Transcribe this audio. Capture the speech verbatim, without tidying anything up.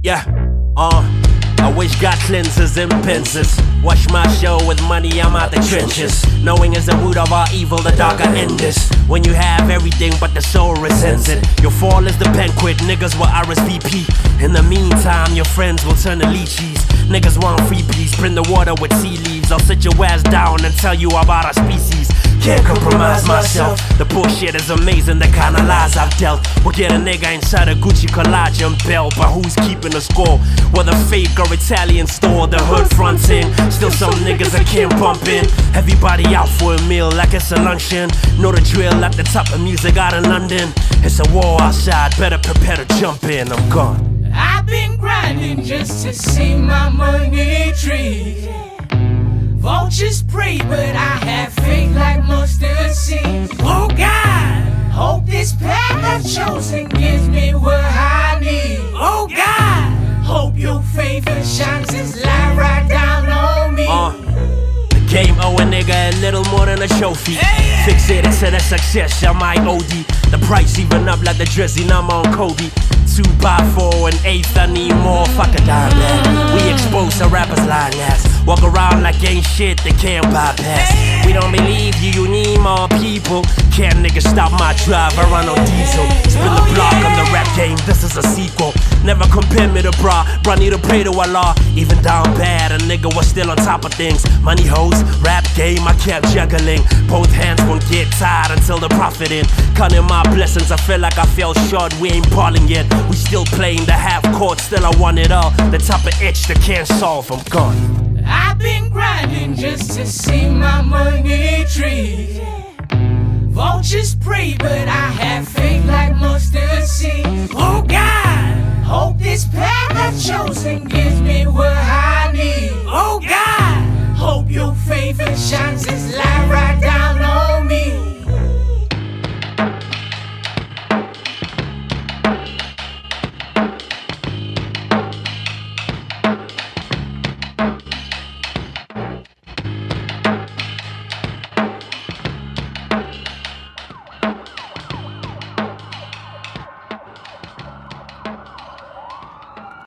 Yeah, uh, I wish God cleanses and pincers. Watch my show with money, I'm out the trenches. Knowing is the root of our evil, the darker end is. When you have everything but the soul resents it. Your fall is the banquet, niggas will R S V P. In the meantime, your friends will turn to lychees. Niggas want freebies, print the water with tea leaves. I'll sit your ass down and tell you about our species. Can't compromise myself. The bullshit is amazing, the kind of lies I've dealt. We'll get a nigga inside a Gucci collage and belt, but who's keeping the score? Whether fake or Italian store, the hood fronting. Still some niggas that can't bump in. Everybody out for a meal like it's a luncheon. Know the drill at the top of music out in London. It's a war outside, better prepare to jump in. I'm gone. I've been grinding just to see my money tree. Vultures pray, but I have faith like mustard seeds. Oh God, hope this path I've chosen gives me what I need. Oh God, hope your favor shines this light right down on me. Uh, the game owe a nigga a little more than a trophy. Hey. Fixated to the success, I might O D. The price even up like the Drizzy number on Kobe. Two by four and eighth, I need more. Fuck a dime, man. We expose the rappers lying ass. Walk around like ain't shit they can't bypass. We don't believe you, you need more people. Can't niggas stop my drive, I run on diesel. Spin the block on the rap game, this is a sequel. Never compare me to bra, bra need to pray to Allah. Even down bad, a nigga was still on top of things. Money hoes, rap game, I kept juggling. Both hands won't get tired until the profit in. Counting my blessings, I feel like I fell short, we ain't balling yet. We still playing the half court, still I want it all. The type of itch that can't solve, I'm gone. I've been grinding just to see my money tree. Vultures pray, but